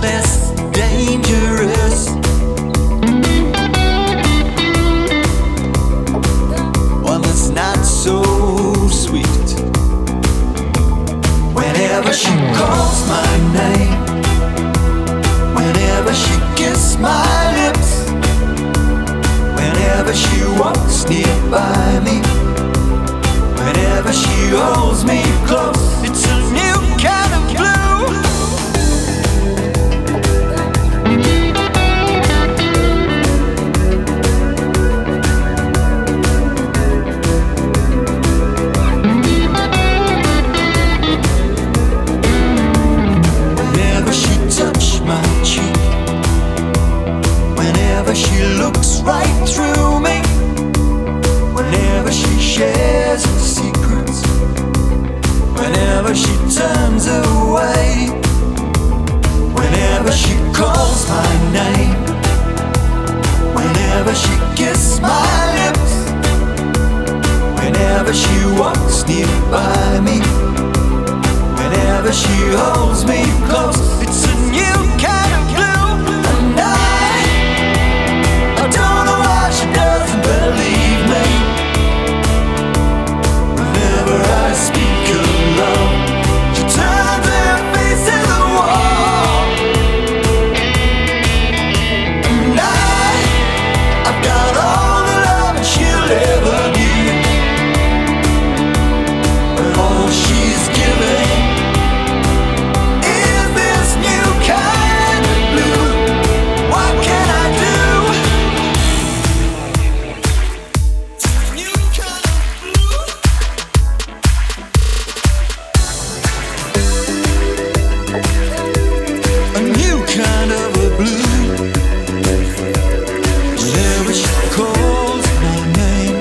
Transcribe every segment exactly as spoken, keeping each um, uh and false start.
less dangerous. One that's not so sweet. Whenever she calls my name, whenever she kisses my lips, whenever she walks nearby me, whenever she holds me close, it's a new kind of blue. Whenever she touches my cheek, whenever she looks right through me, whenever she shares her secrets, whenever she turns away, whenever she calls my name, whenever she kisses my lips, whenever she walks nearby me, whenever she holds me close, it's a new kind of blue. And I, I don't know why she doesn't believe me. Whenever I speak of love, she turns her face to the wall. And I, I've got all the love that she'll ever need, but all she's giving is this new kind of blue. What can I do? New kind of blue. A new kind of a blue. Whenever she calls my name,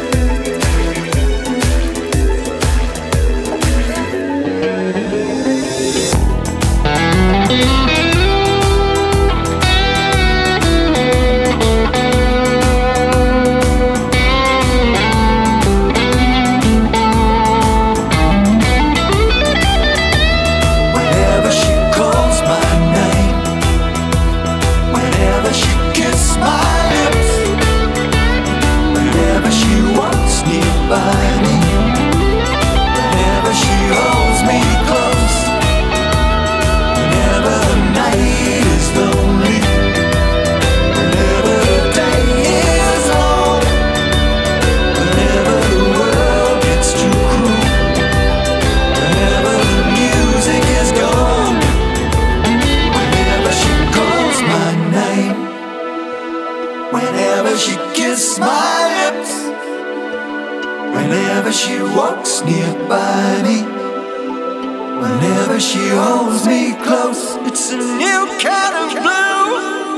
whenever she calls my name, whenever she kisses my lips, whenever she walks nearby me, whenever she holds me close, whenever the night is lonely, whenever the day is long, whenever the world gets too cruel, whenever the music is gone, whenever she calls my name, whenever she kisses my lips, whenever she walks nearby me, whenever she holds me close, it's a new kind of blue.